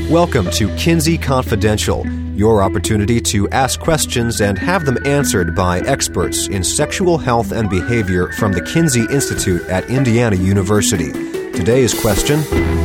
Welcome to Kinsey Confidential, your opportunity to ask questions and have them answered by experts in sexual health and behavior from the Kinsey Institute at Indiana University. Today's question: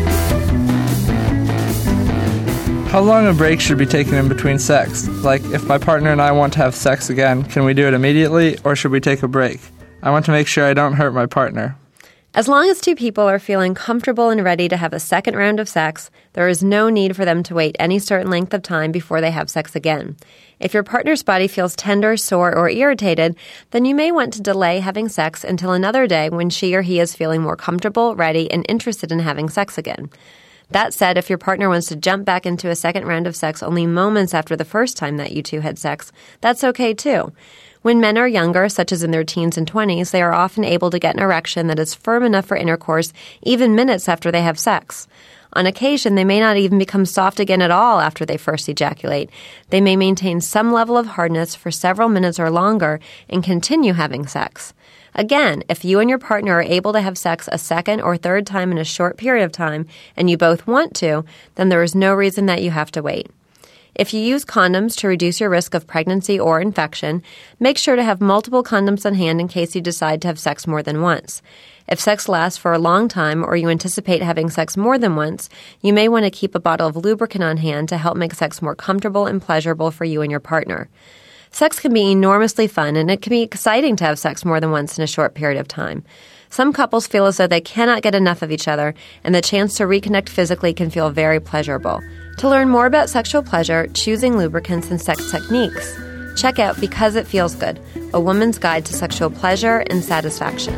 how long a break should be taken in between sex? Like, if my partner and I want to have sex again, can we do it immediately, or should we take a break? I want to make sure I don't hurt my partner. As long as two people are feeling comfortable and ready to have a second round of sex, there is no need for them to wait any certain length of time before they have sex again. If your partner's body feels tender, sore, or irritated, then you may want to delay having sex until another day when she or he is feeling more comfortable, ready, and interested in having sex again. That said, if your partner wants to jump back into a second round of sex only moments after the first time that you two had sex, that's okay too. When men are younger, such as in their teens and 20s, they are often able to get an erection that is firm enough for intercourse even minutes after they have sex. On occasion, they may not even become soft again at all after they first ejaculate. They may maintain some level of hardness for several minutes or longer and continue having sex. Again, if you and your partner are able to have sex a second or third time in a short period of time, and you both want to, then there is no reason that you have to wait. If you use condoms to reduce your risk of pregnancy or infection, make sure to have multiple condoms on hand in case you decide to have sex more than once. If sex lasts for a long time or you anticipate having sex more than once, you may want to keep a bottle of lubricant on hand to help make sex more comfortable and pleasurable for you and your partner. Sex can be enormously fun, and it can be exciting to have sex more than once in a short period of time. Some couples feel as though they cannot get enough of each other, and the chance to reconnect physically can feel very pleasurable. To learn more about sexual pleasure, choosing lubricants, and sex techniques, check out Because It Feels Good, a woman's guide to sexual pleasure and satisfaction.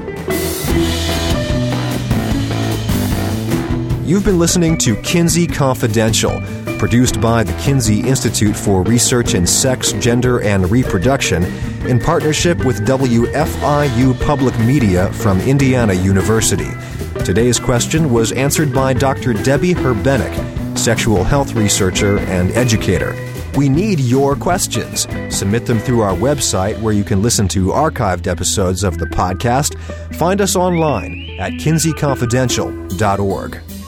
You've been listening to Kinsey Confidential, produced by the Kinsey Institute for Research in Sex, Gender, and Reproduction in partnership with WFIU Public Media from Indiana University. Today's question was answered by Dr. Debbie Herbenek, sexual health researcher and educator. We need your questions. Submit them through our website, where you can listen to archived episodes of the podcast. Find us online at kinseyconfidential.org.